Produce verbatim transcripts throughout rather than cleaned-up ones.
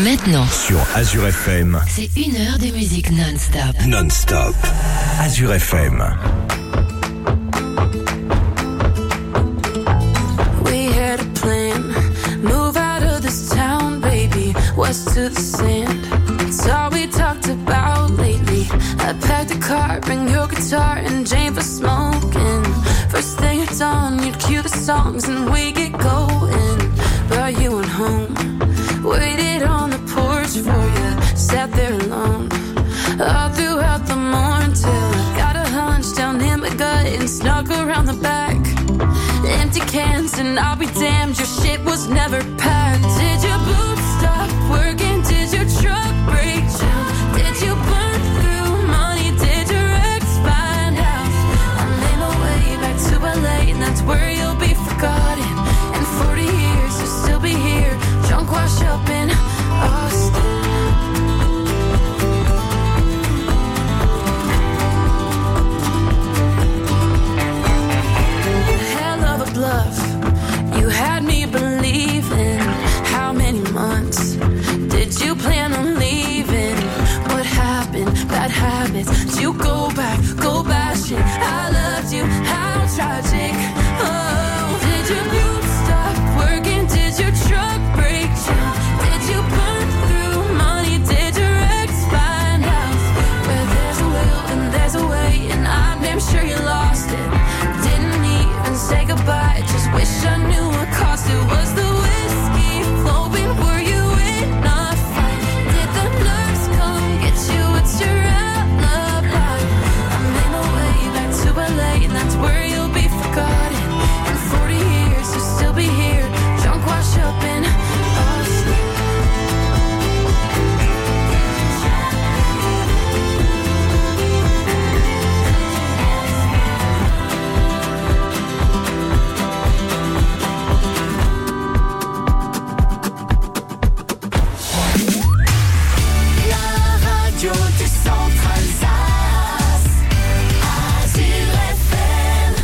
Maintenant, sur Azure F M, c'est une heure de musique non-stop. Non-stop. Azure F M. We had a plan, move out of this town, baby, west to the sand. It's all we talked about lately. I packed a car, bring your guitar and Jane for smoking. First thing at dawn, you'd cue the songs and we get going. But you went home, waited on the porch for you, sat there alone all throughout the morning till I got a hunch down in my gut and snuck around the back. Empty cans and I'll be damned, your shit was never packed. Did your boots stop working? Did your truck break down? Did you burn through money? Did your ex find out? I made my way back to L A and that's where you'll be forgotten. In forty years you'll still be here, drunk wash up in Austin. Hell of a bluff, you had me believing. How many months did you plan on leaving? What happened? Bad habits. Did you go back, go bashing? I loved you, how tragic. Oh, did your boots stop working? Did your truck break down? Did you burn through money? Did your ex find out? Where there's a will and there's a way, and I'm damn sure you lost it. Didn't even say goodbye, just wish I knew what cost it. Was the whiskey flowing? Were you in a fight? Did the nurse come get you? It's your alibi. I made my way back to L A and that's where you'll be forgotten. In forty years you'll still be here, drunk wash up in Austin. La radio du centre Alsace, Azure F M.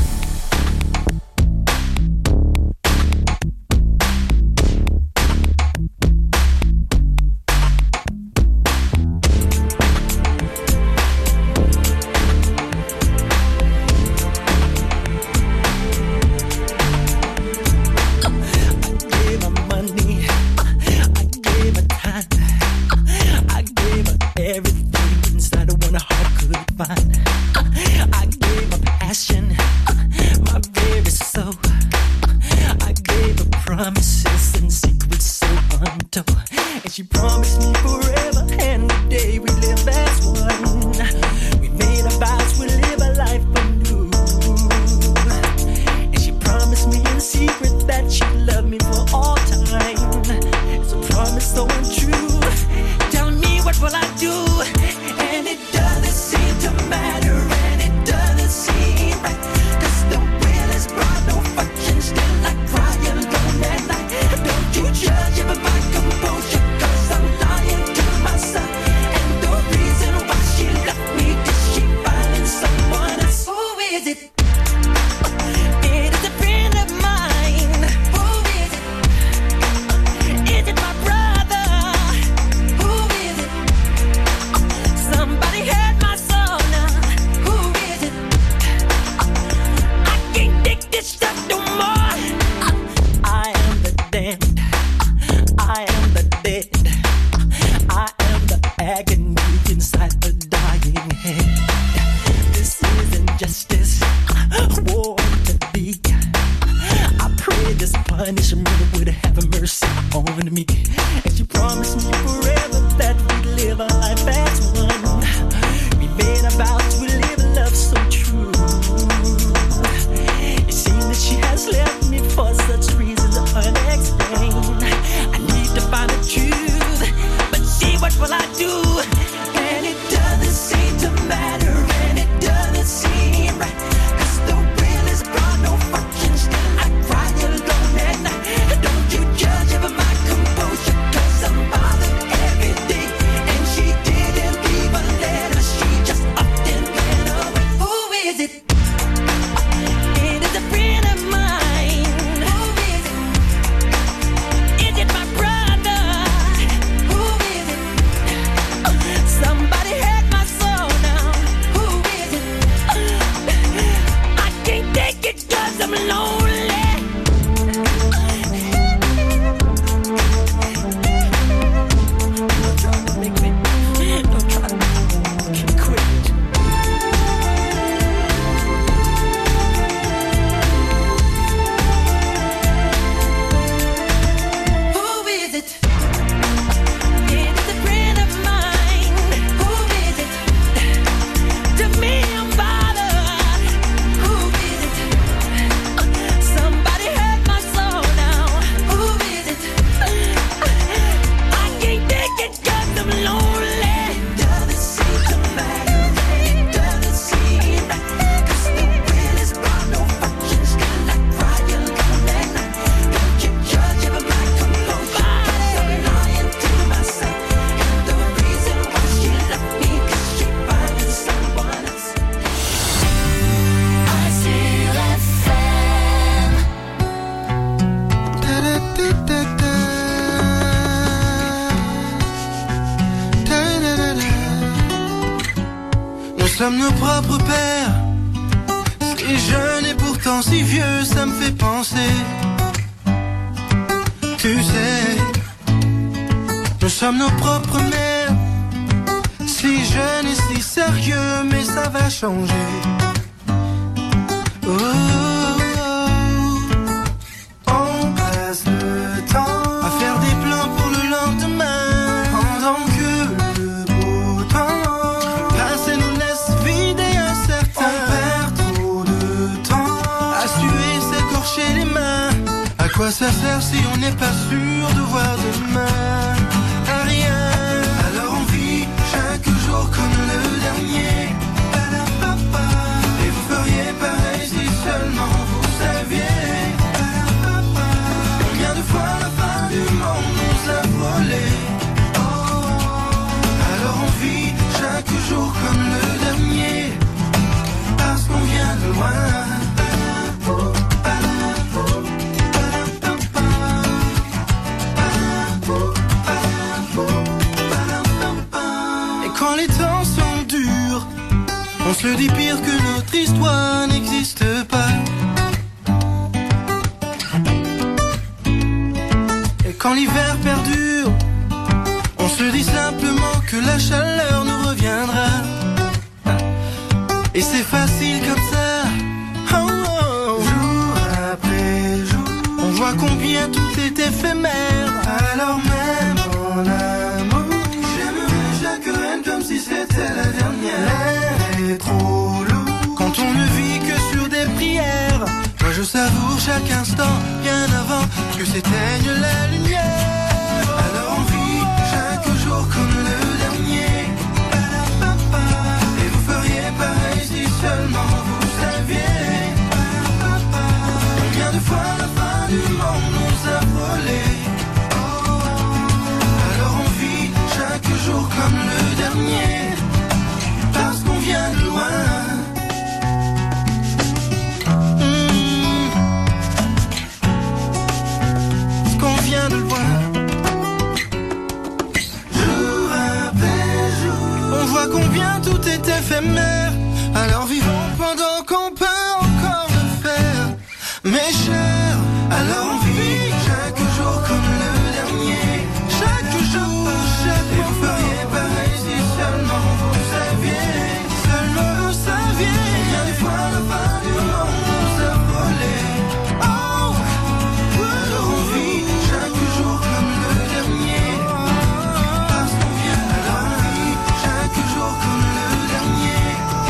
Gave her money, I gave her time, I gave her everything inside of one heart could find. I gave her passion, my very soul. I gave her promises and secrets so untold. And she promised me forever and the day we live as one. We made a vows, we live a life anew. And she promised me in secret that she'd love me for all time. It's a promise so untrue. Tell me, what will I do? And it doesn't seem to matter, and it doesn't seem right. 'Cause the will is broad, no function, still I cry alone at night. Don't you judge even my composure, 'cause I'm lying to myself. And the reason why she left me, is she finding someone else? Who is it? It is a friend of mine. Who is it? Is it my brother? Who is it? Somebody had my soul now. Who is it? I can't take this stuff no more. I am the damned. I am the dead. I am the agony inside the dying head. This isn't justice. War to be. I pray this punishment would have mercy on me. And she promised me forever that we'd live a life as one. We made a vow to live a love so true. It seems that she has left me for such reasons unexplained. I need to find the truth, but see, what will I do? And it doesn't seem to matter, and it doesn't seem right. 'Cause the will is broad, no function, still I cry alone at night. Don't you judge over my composure, 'cause I'm bothered every day. And she didn't leave a letter, she just upped and ran sommes nos propres pères. Si jeune et pourtant si vieux, ça me fait penser. Tu sais, nous sommes nos propres mères. Si jeune et si sérieux, mais ça va changer. Oh, oh, oh. On passe le temps à faire des plans pour le lendemain, pendant que le beau temps passe et nous laisse vides et incertains. On perd trop de temps à suer, s'écorcher les mains. À quoi ça sert si on n'est pas sûr de voir demain? À rien. Alors on vit chaque jour comme le dernier. Et vous feriez pareil si seulement vous saviez. Combien de fois la fin du monde nous a frôlé. Alors on vit chaque jour comme le dernier, parce qu'on vient de loin. Quand les temps sont durs, on se dit pire que notre histoire n'existe pas. Et quand l'hiver perdure, on se dit simplement que la chaleur nous reviendra. Et c'est facile comme ça, oh, oh. Jour après jour, on voit combien tout est éphémère. Alors même en amour, comme si c'était la dernière. L'air est trop lourd quand on ne vit que sur des prières. Moi je savoure chaque instant bien avant que s'éteigne la lumière. Alors on vit chaque jour comme le dernier. Et vous feriez pareil si seulement vous saviez. Combien de fois la fin du monde nous a frôlé. Alors on vit chaque jour comme le dernier, parce qu'on vient de loin. Mmh. Parce qu'on vient de loin. Jour après jour, on voit combien tout est éphémère. Alors vivons pendant qu'on peut encore le faire. Mes chers, alors on vit chaque jour comme le dernier. Chaque jour, chaque jour, vous feriez pareil si seulement vous saviez. Seulement vous saviez. Combien de fois la fin du monde nous a frôlé. Oh, alors on vit chaque jour comme le dernier, parce qu'on vient. Alors on vit chaque jour comme le dernier.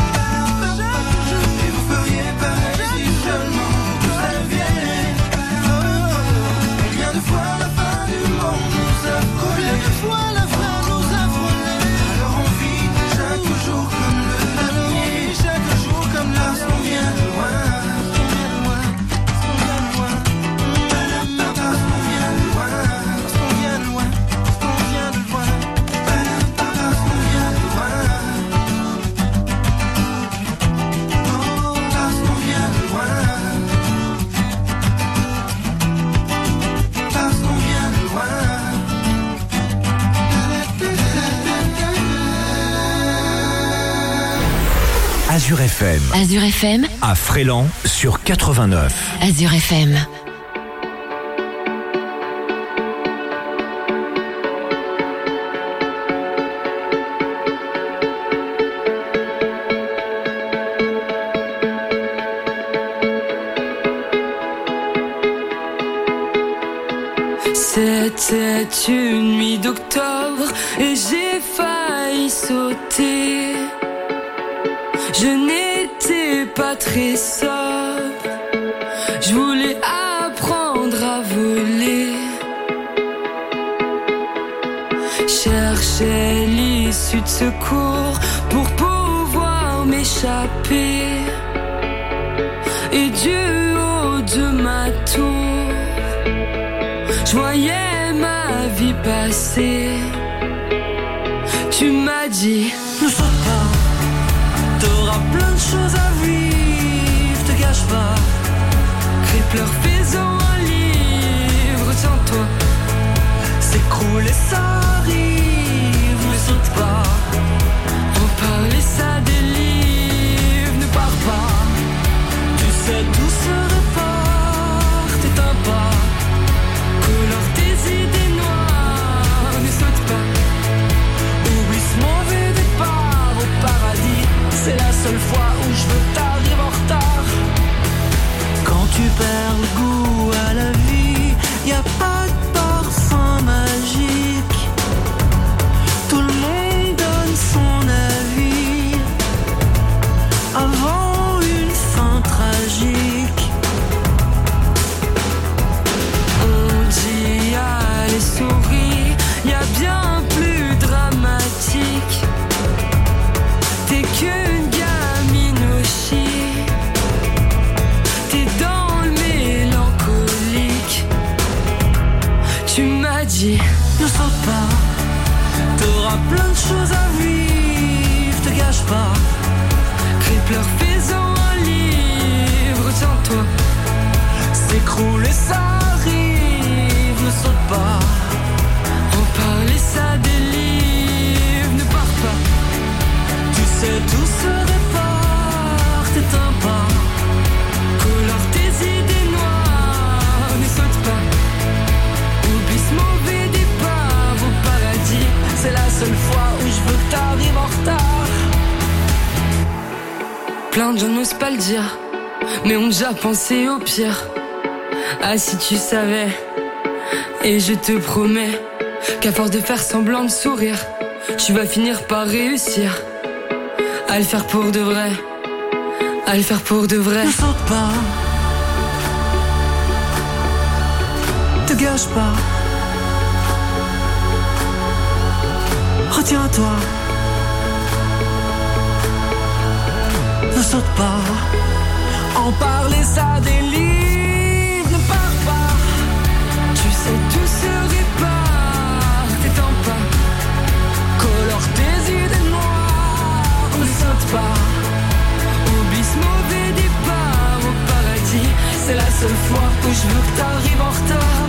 Et vous feriez pareil si seulement vous saviez. Combien de fois la fin du monde nous a frôlé. Combien de fois la fin nous a frôlé. Alors on vit chaque jour comme le dernier. Chaque jour comme là, parce qu'on vient de loin. Parce qu'on vient de loin. Parce qu'on vient de loin. Parce qu'on vient de loin. Parce qu'on vient de loin. Parce qu'on vient de loin. Parce qu'on vient de loin. Parce qu'on vient de loin. Azure F M, Azure F M, à Fréland sur quatre-vingt-neuf. Azure F M. C'était une nuit d'octobre et j'ai failli sauter. Je n'étais pas très sobre. Je voulais apprendre à voler. Cherchais l'issue de secours pour pouvoir m'échapper. Et du haut de ma tour, je voyais ma vie passer. Tu m'as dit, ne saute pas, t'auras plein de choses à vivre, te gâche pas. Crie, pleure, fais-en un livre, tiens-toi. S'écroule et ça arrive, ne saute pas. En parler ça délivre. paradis. Ne saute pas, t'auras plein de choses à vivre, te gâche pas. Crie, pleure, fais-en un livre, retiens-toi. S'écrouler, ça arrive, ne saute pas. En parler, ça délivre, ne pars pas. Tu sais, tout se répare, t'éteins pas. Colore tes idées noires, ne saute pas. Oublie ce mauvais départ au paradis. C'est la seule fois où je veux que t'arrives en retard. Plein de gens n'osent pas le dire, mais ont déjà pensé au pire. Ah, si tu savais. Et je te promets qu'à force de faire semblant de sourire, tu vas finir par réussir à le faire pour de vrai. À le faire pour de vrai. Ne saute pas, te gâche pas. Retiens-toi. Ne saute pas. En parler, ça délivre. Ne pars pas. Tu sais, tout se répare. T'étends pas. Colore tes idées noires. Ne saute pas. Oublie ce mauvais départ au paradis. C'est la seule fois où je veux que t'arrives en retard.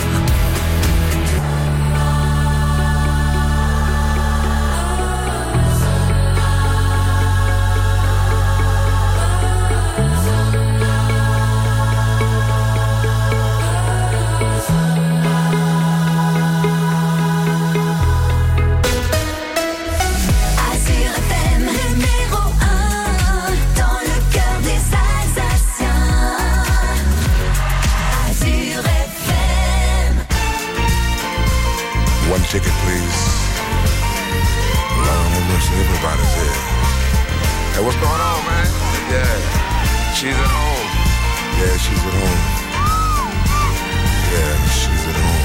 Ticket, please. Lord have mercy, everybody's here. Hey, what's going on, man? Yeah, she's at home. Yeah, she's at home. Yeah, she's at home.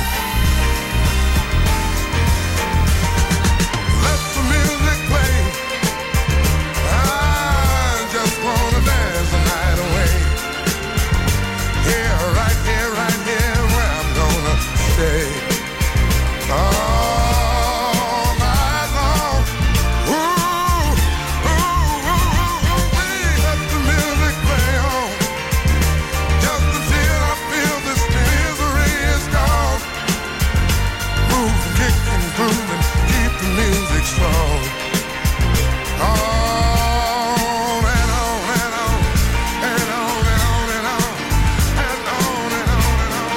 Let the music play. I just wanna dance the night away. Here, right here, right here, where I'm gonna stay. Oh. Strong. On and on and on and on and on and on and on and on and on and on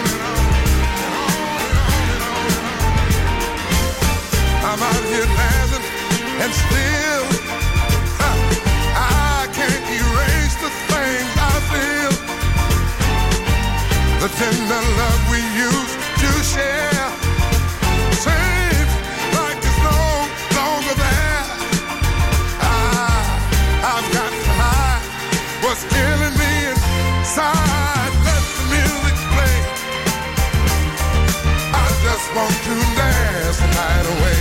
and on and on. I'm out here dancing and still huh, I can't erase the things I feel. The tender love we used to share. Seems like it's no longer there. I, I've got to hide what's killing me inside. Let the music play. I just want to dance the night away.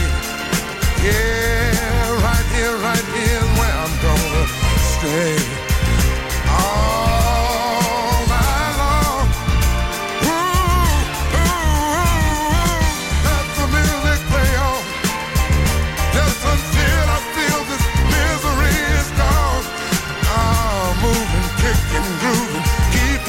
Yeah, right here, right here is where I'm gonna stay. All night long. Ooh, ooh, ooh. Let the music play on. Just until I feel this misery is gone. I'm moving, kicking, grooving, keep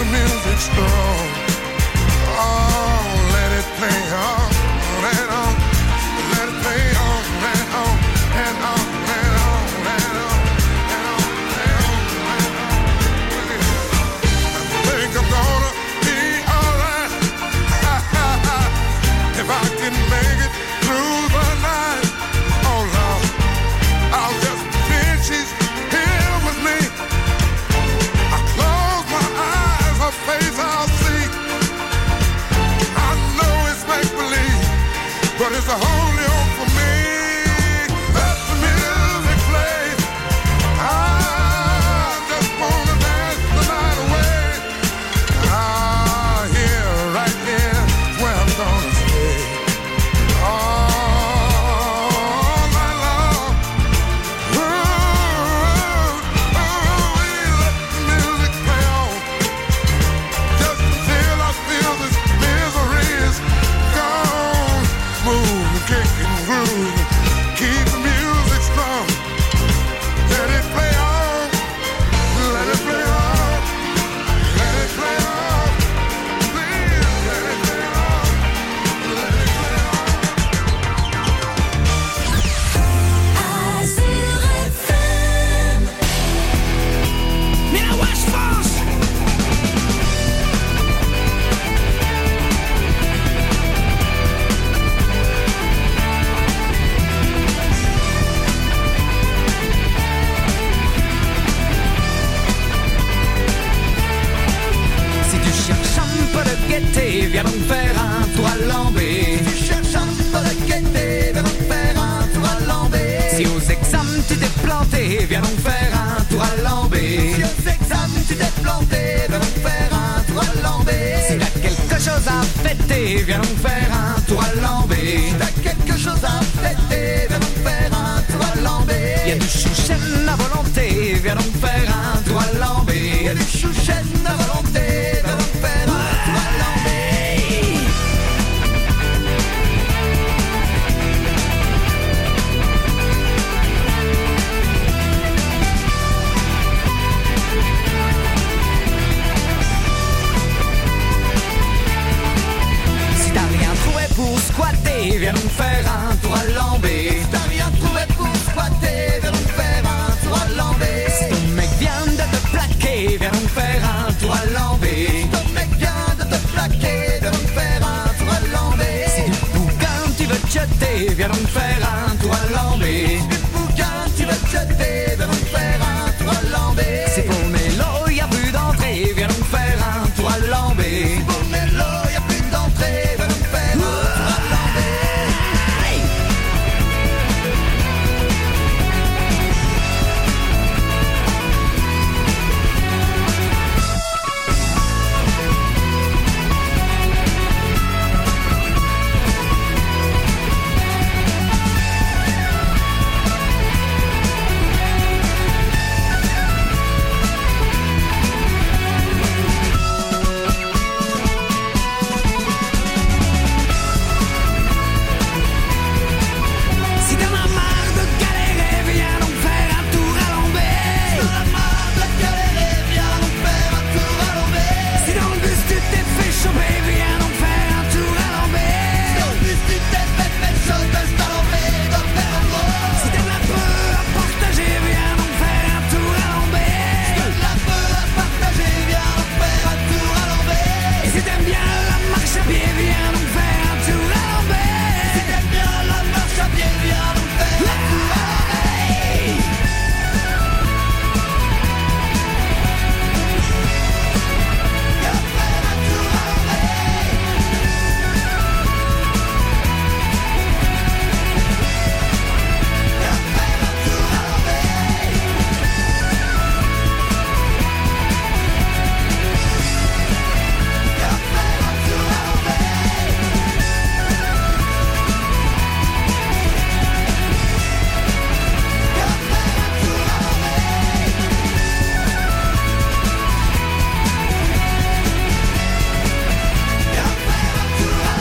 gaieté, viens donc faire un tour à Lambé. Si tu cherches un peu de gaieté, viens donc faire un tour à Lambé. Si aux examens tu t'es planté, viens donc faire un tour à Lambé. Si aux examens tu t'es planté, viens donc faire un tour à Lambé. Si t'as quelque chose à fêter, viens donc faire un tour à Lambé. Si t'as quelque chose à fêter, viens donc faire un tour à Lambé. Y'a du chouchen à volonté, viens donc faire un tour à Lambé. Y'a du chouchen à volonté, viens donc faire un tour à Lambé. Si t'as rien trouvé pour squatter, viens donc faire un tour à Lambé. Si t'as rien trouvé pour squatter, viens donc faire un tour à Lambé. Si ton mec vient de te plaquer, viens donc faire un tour à Lambé. Si ton mec vient de te plaquer, viens donc faire un tour à Lambé. Si du bouquin tu veux te jeter, viens donc faire un tour à Lambé. Si du bouquin tu veux te jeter, viens donc faire un tour à Lambé. Si pour Mélo y'a plus d'entrée, viens donc faire un tour à Lambé. Si pour Mélo y'a plus d'entrée, viens donc faire un tour à Lambé. Si t'en as marre de galérer, viens donc faire un tour à Lambé. Si t'en as marre de galérer, viens donc faire un tour à Lambé. Si dans le bus tu t'es fait choper, viens donc faire un tour à Lambé. Si dans le bus tu t'es fait fait choper, c'est à Lambé, donc faire un tour. Si t'aimes un peu à partager, viens donc faire un tour à Lambé. Si t'aimes un peu à partager, viens donc faire un tour à Lambé. Et si t'aimes bien la marche à pied, viens donc faire un tour à Lambé. Si t'aimes bien la marche à pied, viens donc faire un tour à Lambé. Viens faire un tour à Lambé. Viens faire un tour à Lambé. Viens faire un tour à Lambé. Viens faire un tour à Lambé. Viens faire un tour à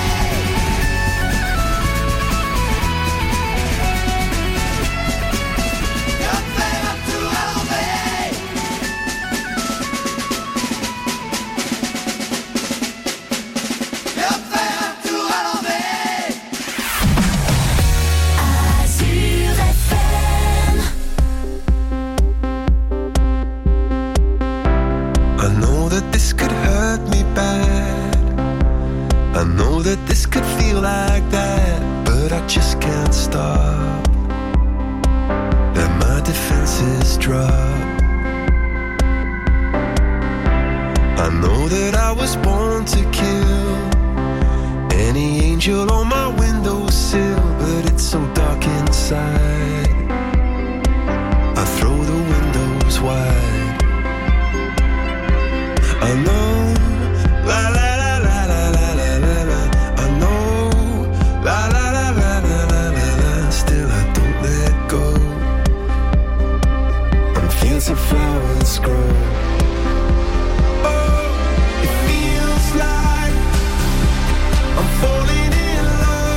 Lambé. Viens faire un tour à Lambé. Viens faire un tour à Lambé. Azur F M. I know that this could hurt me bad. I know that this could feel like that, but I just can't stop. Let my defenses drop. I know that I was born to kill any angel on my windowsill, but it's so dark inside. I throw the windows wide. I know, la la la la la la la la la. I know, la la la la la la la la. Still I don't let go. And fields of flowers grow. Oh, it feels like I'm falling in love.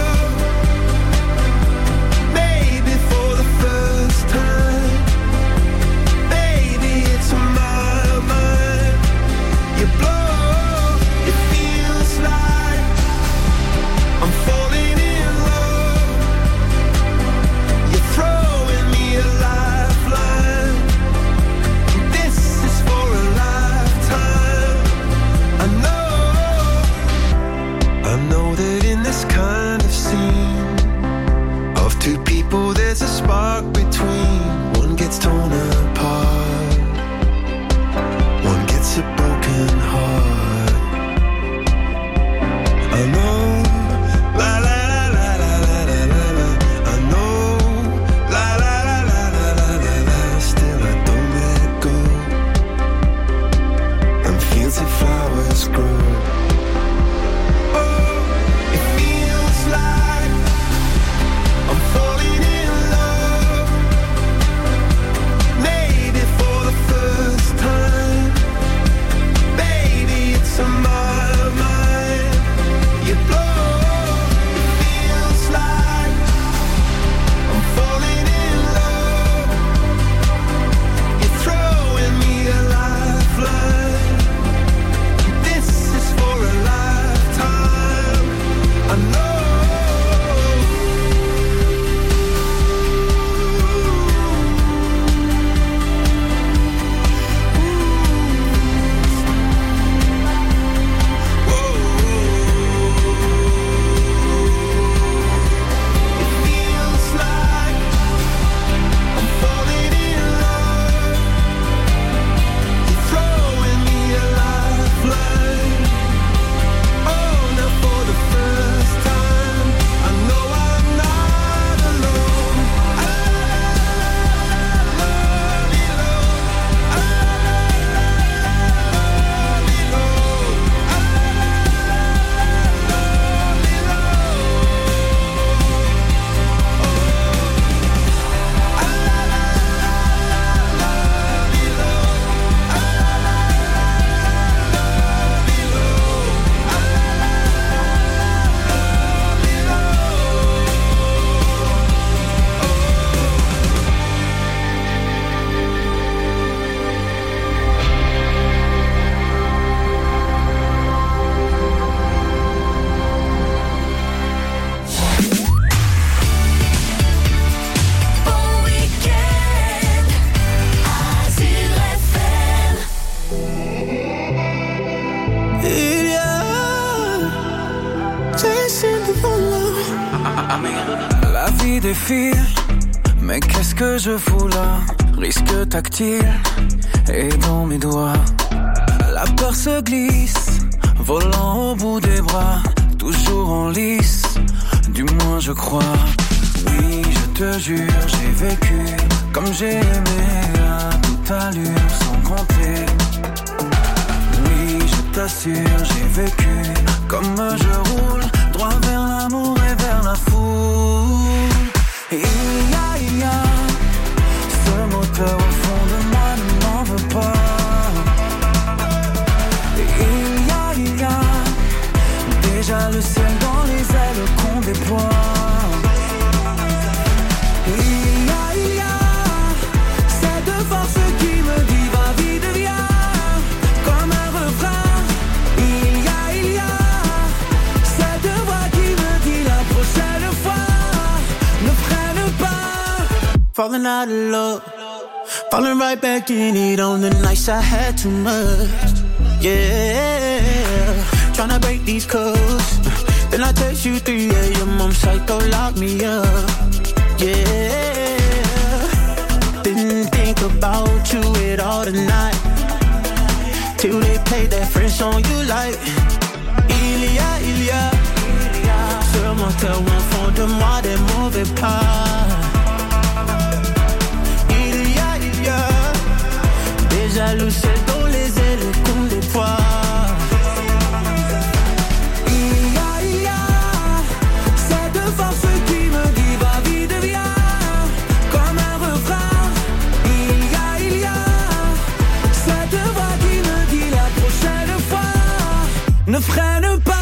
La vie défile, mais qu'est-ce que je fous là? Risque tactile, et dans mes doigts la peur se glisse, volant au bout des bras, toujours en lice, du moins je crois. Oui, je te jure, j'ai vécu comme j'ai aimé, à toute allure, sans compter. Oui, je t'assure, j'ai vécu comme je roule, droit vers l'amour et vers la foule. Et il y a, il y a ce moteur au fond de moi, ne m'en veux pas. Et il y a, il y a déjà le ciel dans les ailes qu'on déploie. Et il y a, il y a cette force qui me dit va vite, viens, comme un refrain. Il y a, il y a cette voix qui me dit la prochaine fois ne freine pas. Falling out of love, falling right back in it on the nights I had too much. Yeah, tryna break these codes. Then I text you three a.m. I'm psycho, lock me up. Yeah, didn't think about you at all tonight, till they played that French song you like. Il y a, il y a ce moteur au fond de moi, des mauvais pas. Il y a, il y a déjà le ciel dans les ailes qu'on déploie. Il y a, il y a cette force qui me dit va vite, viens, comme un refrain. Il y a, il y a cette voix qui me dit la prochaine fois ne freine pas.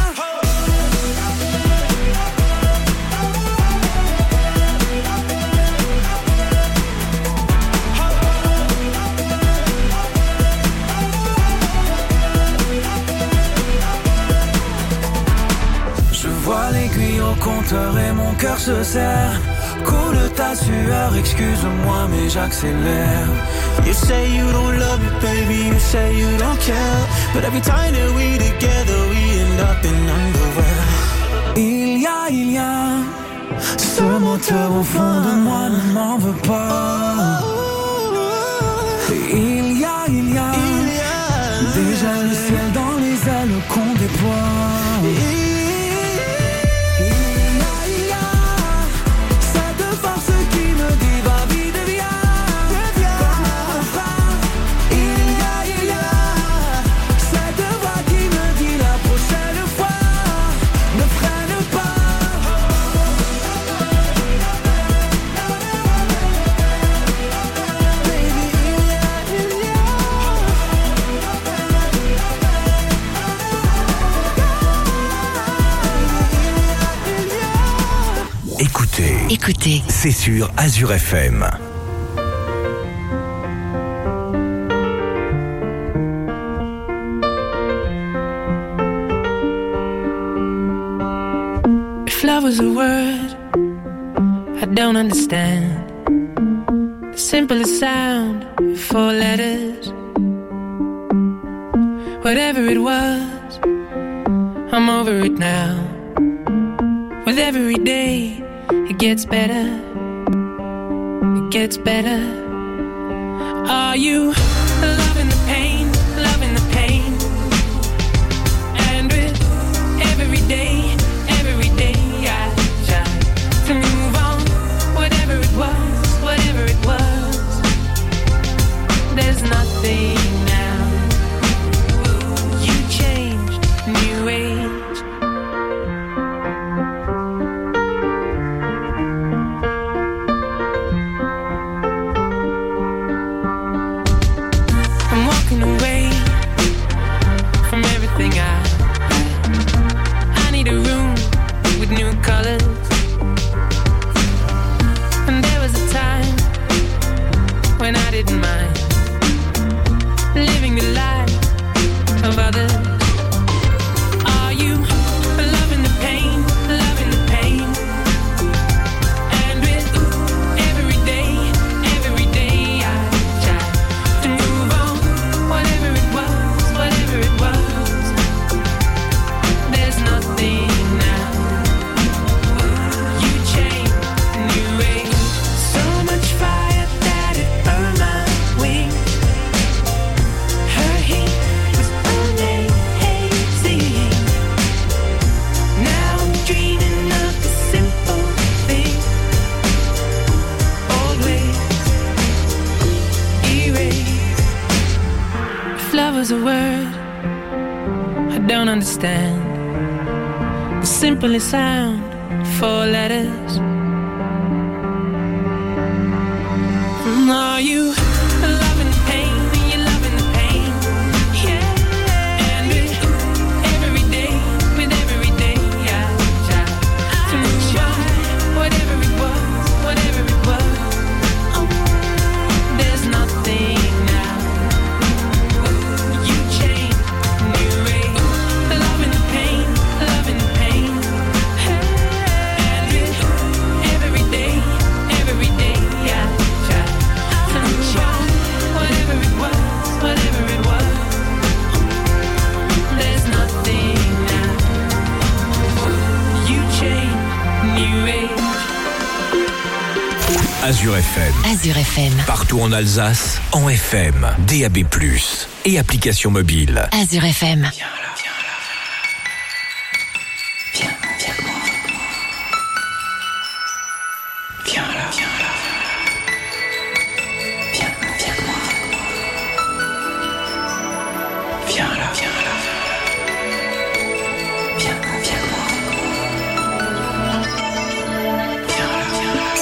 Compteur et mon cœur se serre. Coule ta sueur, excuse-moi mais j'accélère. You say you don't love me baby, you say you don't care, but every time that we together we end up in underwear. Il y a, il y a ce moteur au fond de moi, ne m'en veux pas. Il y a, il y a déjà le ciel dans les ailes qu'on déploie. Écoutez, c'est sur Azure F M. If love was a word I don't understand, the simplest sound, four letters. Whatever it was, I'm over it now. With every day it gets better, it gets better. Are you loving the pain, loving the pain? And with every day, every day I try to move on. Whatever it was, whatever it was, there's nothing now. You changed, new age. I'm understand the simple sound, four letters. Are you loving the pain? You're loving the pain, yeah. And with every day, with every day, I try to try whatever it was, whatever it was. Oh, there's nothing now. You change, new way, loving the pain, loving the pain. And with every day, every day, I try. Whatever it was, whatever it was, there's nothing now. You change, new age. Azure F M. Azure F M. Partout en Alsace, en F M, D A B plus, et application mobile. Azure F M. Viens là, viens là. Viens, viens avec moi. Viens là, viens là. Viens, viens avec moi. Viens là, viens là. Viens, viens avec moi. Viens là, viens là.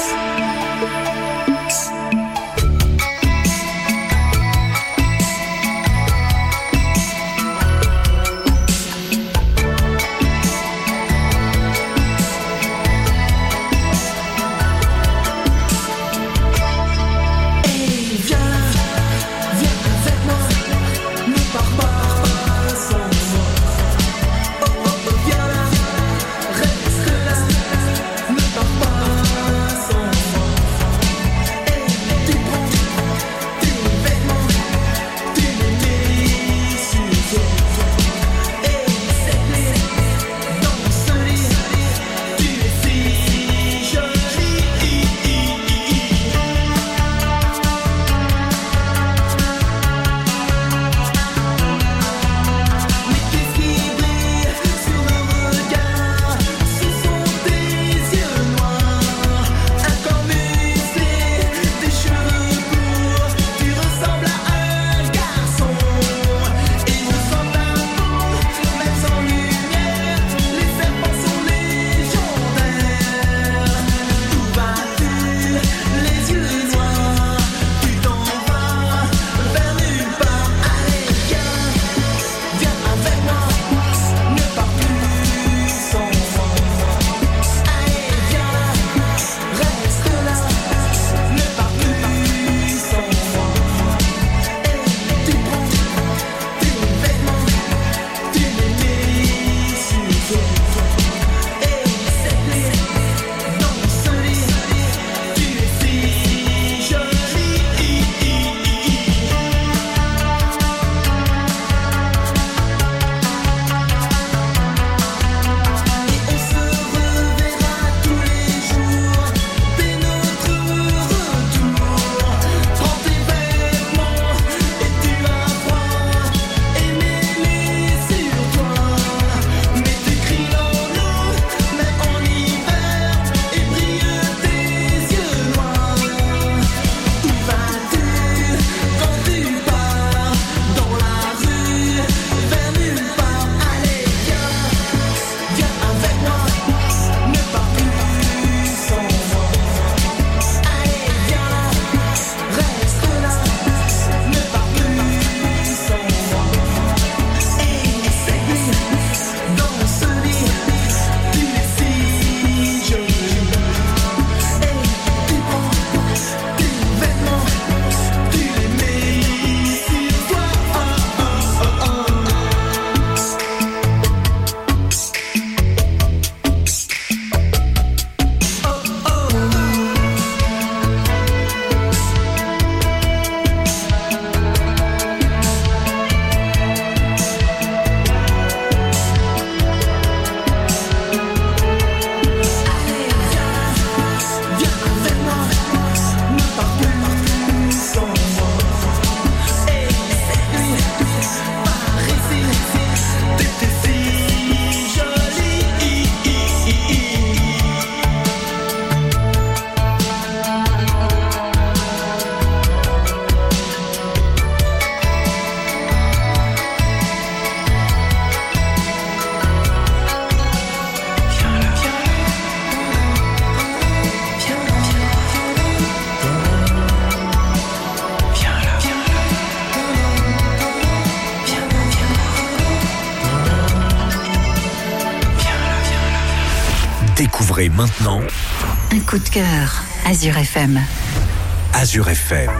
Découvrez maintenant un coup de cœur, Azure F M. Azure F M.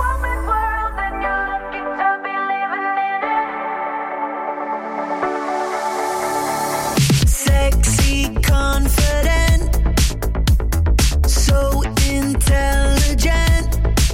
Sexy, confident, so intelligent.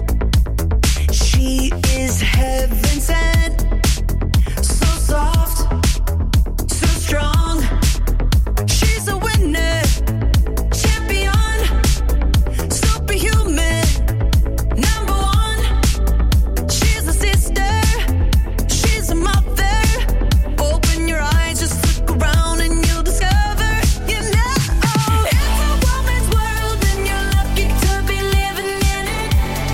She is heaven sent, so soft, so strong. She's a winner, champion, superhuman, number one. She's a sister, she's a mother. Open your eyes, just look around and you'll discover, you know, it's a woman's world and you're lucky to be living in it.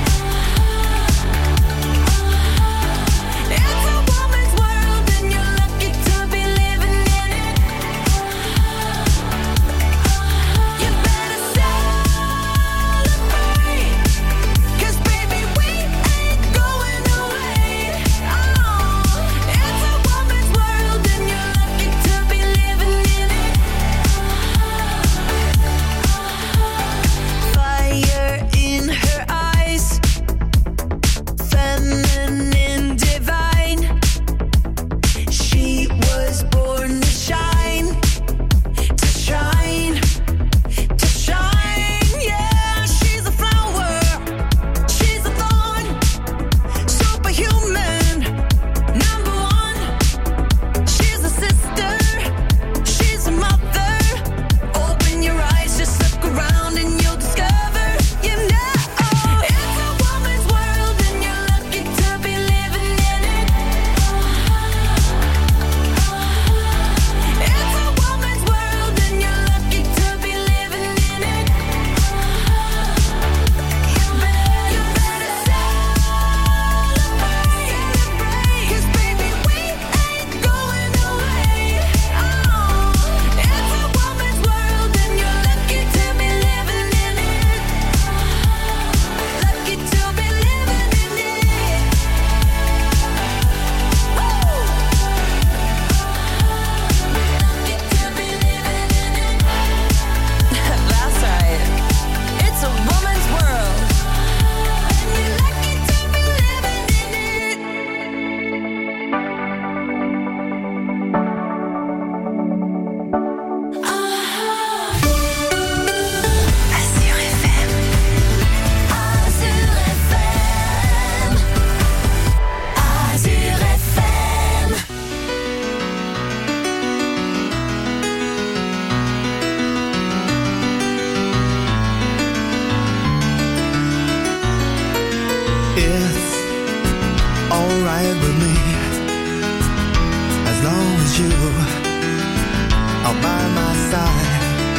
It's a woman's world and you're lucky to be living in it. You better celebrate, 'cause baby we ain't going away. Oh, it's a woman's world and you're lucky to be living in it. Fire in her eyes, feminine, divine. She was born to shine, to shine, to shine. Yeah, she's a flower, she's a thorn, superhuman, number one. She's a sister, she's a mother. Open your eyes, just look around and you'll discover, you know, it's a woman's world and you're lucky to be living in it. It's a woman's world and you're lucky to be living in it. You better, you better celebrate, 'cause baby we ain't going away. Oh, it's a woman's world and you're lucky to be living in it. Lucky to be living in it. Woo! Lucky to be living in it. That's right. It's a woman's world and you're lucky to be living in it. Azure F M. Azure F M. Azure F M. It's alright with me, as long as you are by my side.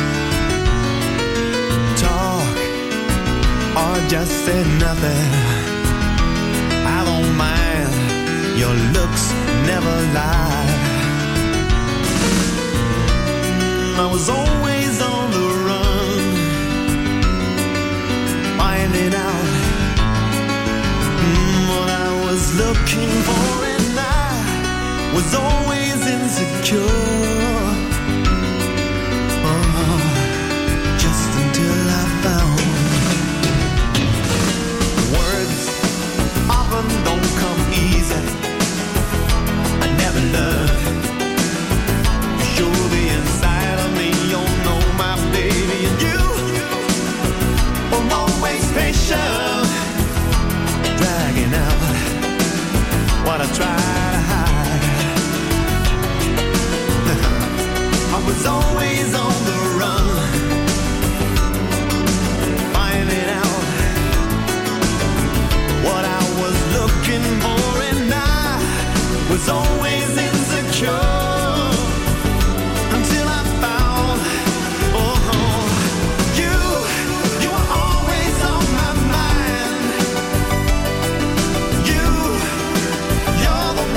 Talk or just say nothing, I don't mind, your looks never lie. I was always on the run, finding out mm, what I was looking for, and I was always insecure. Oh, just until I found words often don't come easy. I never learned to show the inside of me. You know my baby, and you were always patient, dragging out what I try to hide. I was always on the run, finding out what I was looking for, and I was always insecure. Until I found, oh, you, you were always on my mind. You, you're the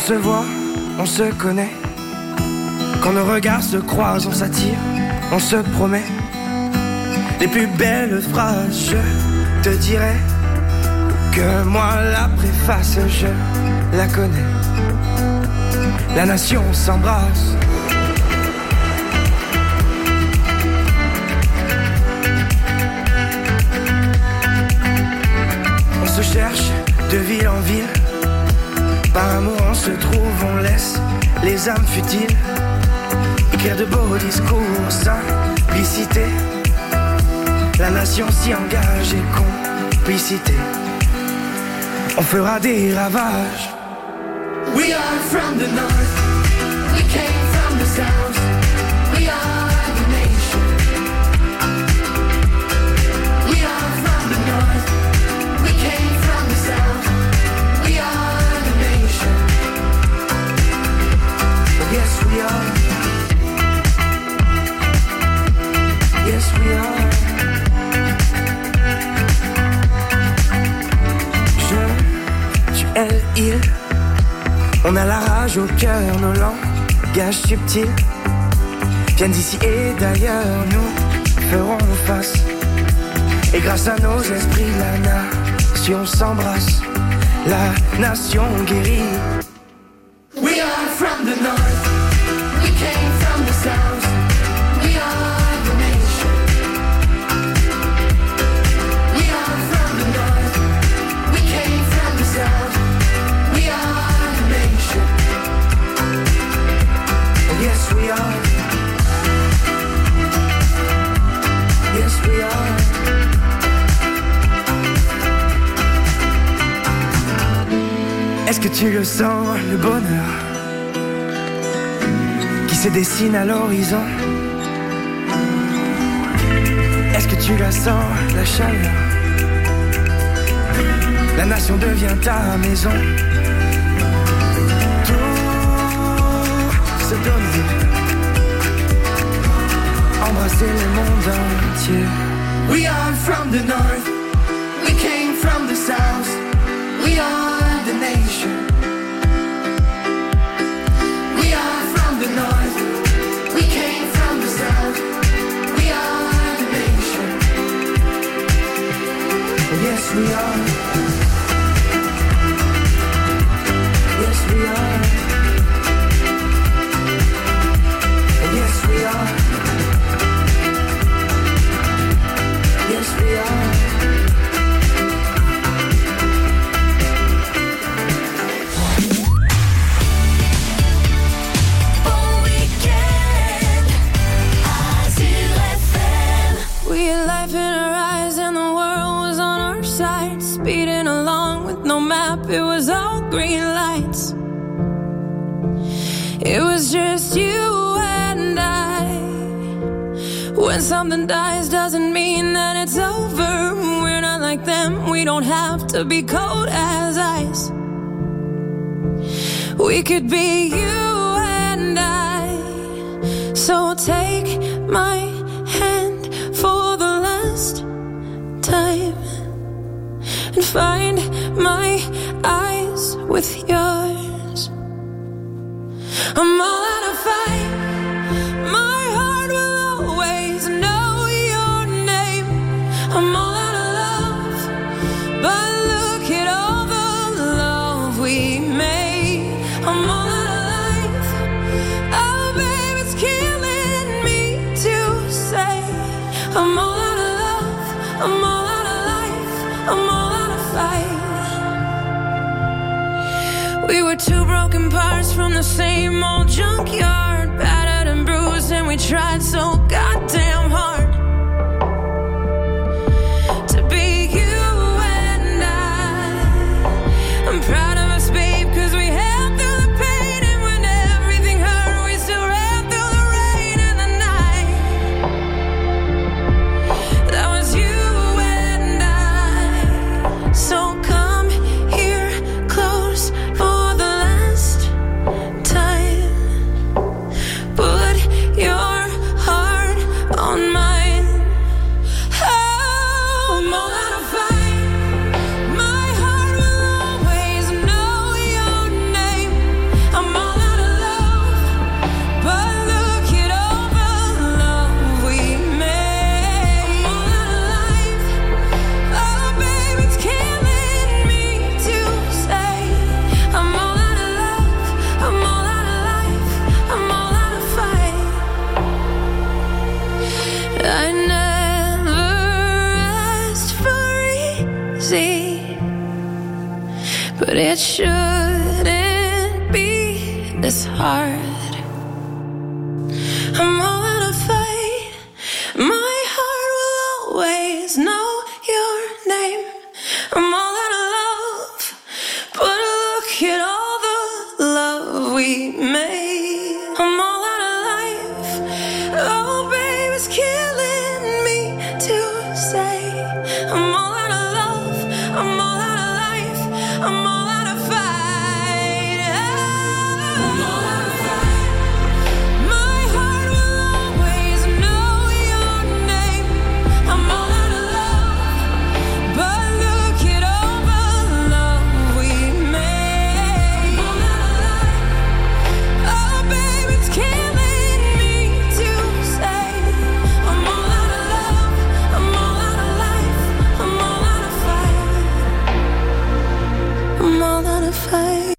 se voit, on se connaît. Quand nos regards se croisent, on s'attire, on se promet. Les plus belles phrases, je te dirai que moi la préface, je la connais. La nation s'embrasse. On se cherche de ville en ville. Par amour on se trouve, on laisse les âmes futiles écrire de beaux discours, simplicité. La nation s'y engage et complicité. On fera des ravages. We are from the north, we came from the south, we are the nation. We are from the north, we came from the south, we are the nation. Yes we are, yes we are. Je, tu, elle, il. On a la rage au cœur, nos langages subtils viennent d'ici et d'ailleurs, nous ferons face. Et grâce à nos esprits, la nation s'embrasse, la nation guérit. We are from the north, we came from the south, we are the nation. We are from the north, we came from the south, we are the nation. Yes we are, yes we are. Est-ce que tu le sens, le bonheur qui se dessine à l'horizon? Est-ce que tu la sens, la chaleur? La nation devient ta maison. Tout se donner, embrasser le monde entier. We are from the north, we came from the south, we are the nation. We are from the north, we came from the south, we are the nation. Yes we are, yes we are, yes we are, yes we are. We had life in our eyes and the world was on our side. Speeding along with no map, it was all green lights. It was just you and I. When something dies doesn't mean that it's over. We're not like them, we don't have to be cold as ice. We could be you and I. So take my hand for the last time and find my eyes with yours. I'm all out of fight. My heart will always know your name. I'm all out of love, but look at all the love we made. I'm all out of life. Oh, babe, it's killing me to say. I'm all out of love. I'm all out of life. I'm all out of fight. We were two broken parts from the same old junkyard, battered and bruised, and we tried so goddamn hard to be you and I. I'm proud of us, babe, cause we held through the pain, and when everything hurt, we still ran through the rain and the night. That was you and I. So come here close for the last time. Put your heart but it shouldn't be this hard. I'm all out of fight. My heart will always know your name. I'm all out of love, but look at all the love we made. I'm all out of life. Oh, babe, it's killing me to say. I'm all out of love. I'm all out of life. I'm all out of fight. Oh, I'm all out of fight. My heart will always know your name. I'm all out of love, but look at all the love we made. I'm all out of life. Oh, babe, it's killing me to say. I'm all out of love. I'm all out of life. I'm all out of fight. I'm all out of fight.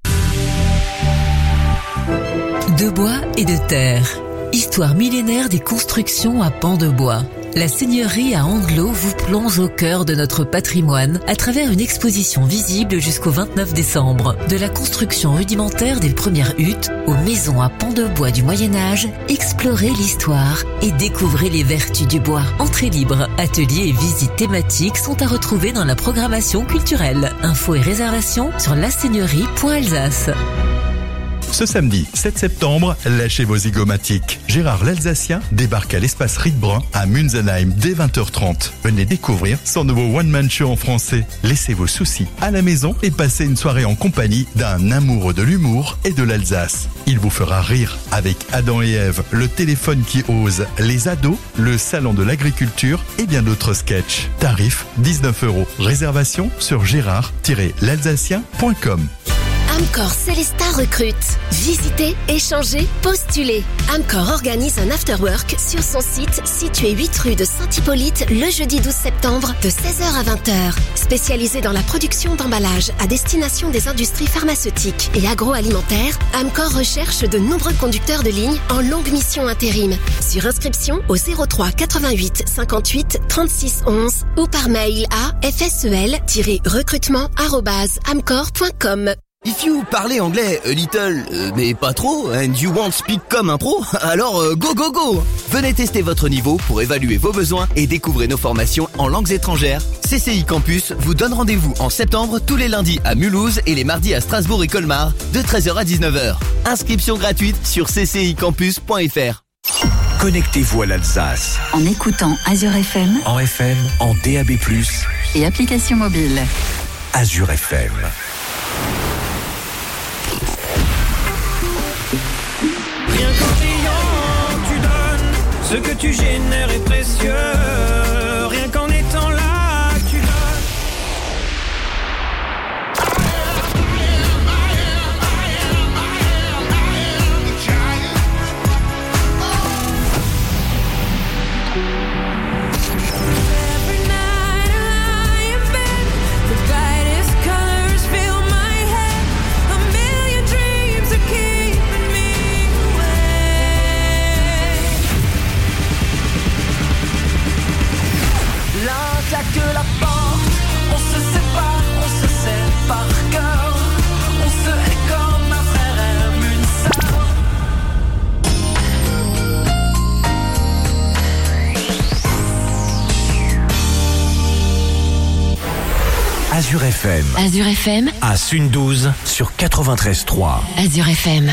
De bois et de terre. Histoire millénaire des constructions à pans de bois. La Seigneurie à Andelot vous plonge au cœur de notre patrimoine à travers une exposition visible jusqu'au vingt-neuf décembre. De la construction rudimentaire des premières huttes aux maisons à pans de bois du Moyen-Âge, explorez l'histoire et découvrez les vertus du bois. Entrée libre, ateliers et visites thématiques sont à retrouver dans la programmation culturelle. Infos et réservations sur laseigneurie point alsace. Ce samedi sept septembre, lâchez vos zygomatiques. Gérard l'Alsacien débarque à l'espace Riedbrun à Munzenheim dès vingt heures trente. Venez découvrir son nouveau one-man show en français. Laissez vos soucis à la maison et passez une soirée en compagnie d'un amoureux de l'humour et de l'Alsace. Il vous fera rire avec Adam et Ève, le téléphone qui ose, les ados, le salon de l'agriculture et bien d'autres sketchs. Tarif dix-neuf euros. Réservation sur gérard tiret l'alsacien point com. Amcor Célesta recrute. Visitez, échangez, postulez. Amcor organise un afterwork sur son site situé huit rue de Saint-Hippolyte le jeudi douze septembre de seize heures à vingt heures. Spécialisé dans la production d'emballages à destination des industries pharmaceutiques et agroalimentaires, Amcor recherche de nombreux conducteurs de ligne en longue mission intérim. Sur inscription au zéro trois quatre-vingt-huit cinquante-huit trente-six onze ou par mail à fesel tiret recrutement arobase amcor point com. If you parlez anglais a little, euh, mais pas trop, and you want speak comme un pro, alors euh, go go go. Venez tester votre niveau pour évaluer vos besoins et découvrez nos formations en langues étrangères. C C I Campus vous donne rendez-vous en septembre tous les lundis à Mulhouse et les mardis à Strasbourg et Colmar de treize heures à dix-neuf heures. Inscription gratuite sur c c i campus point f r. Connectez-vous à l'Alsace. En écoutant Azure F M. En F M, en D A B plus. Et application mobile. Azure F M. Rien qu'en criant, tu donnes. Ce que tu génères est précieux. Rien qu'en étant là, tu donnes. Every night I lie in bed, the brightest colors fill my head. A million dreams are keeping me awake. L'un claque la porte, on se sépare, on se sait par cœur. On se hait comme un frère aime une sœur. Azure F M. Azure F M. À Sundouze sur quatre-vingt-treize trois. Azure F M.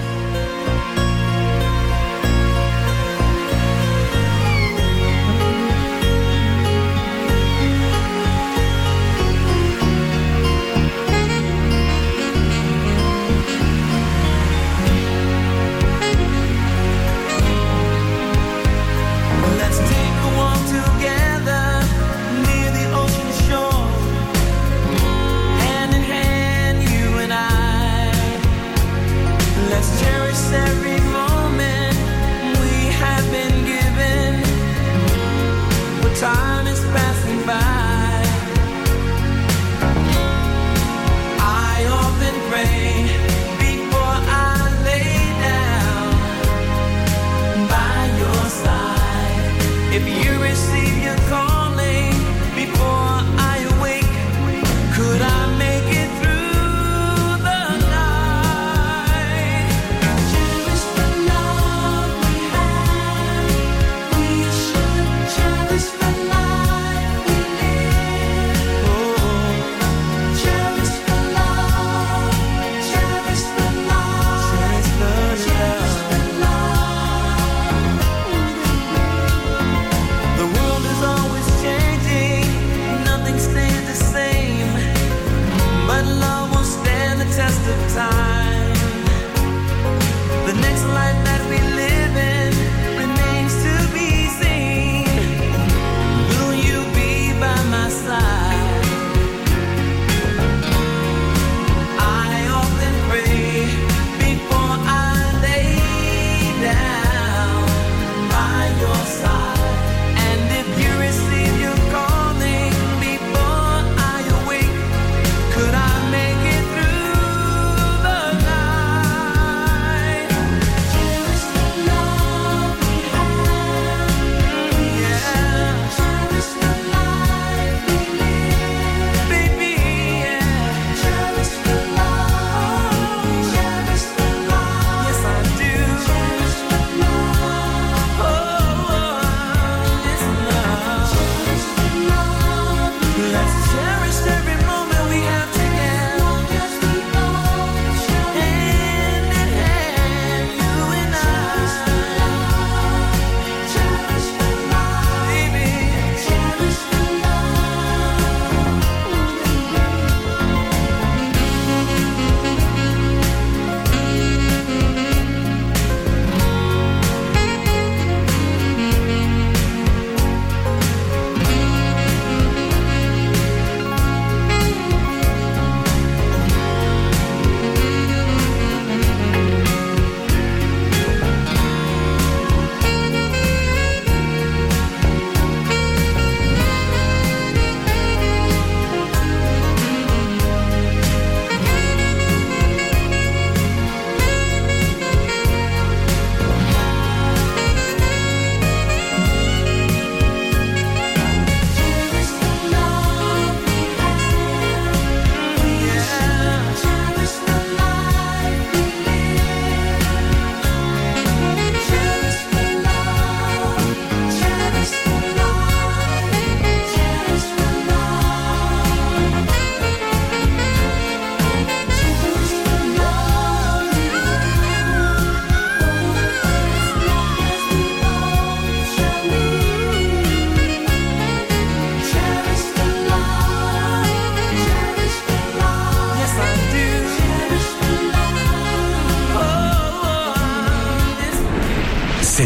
Let's take a walk together near the ocean shore. Hand in hand, you and I. Let's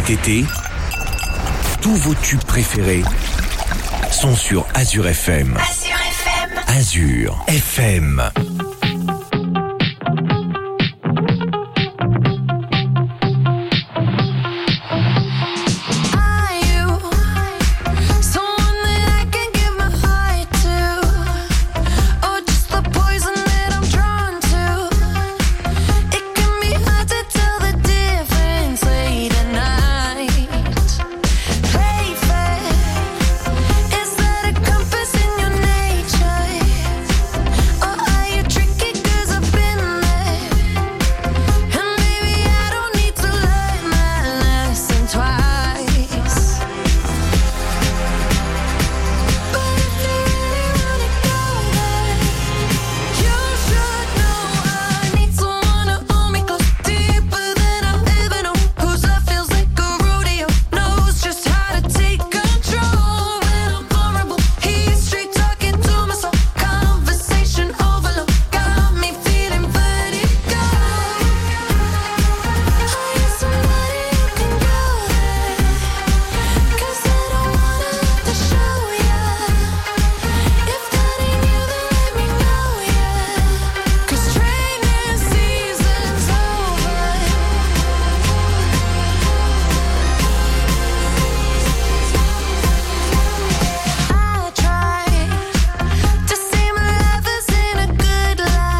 Cet été, tous vos tubes préférés sont sur Azure F M. Azure F M. Azure F M.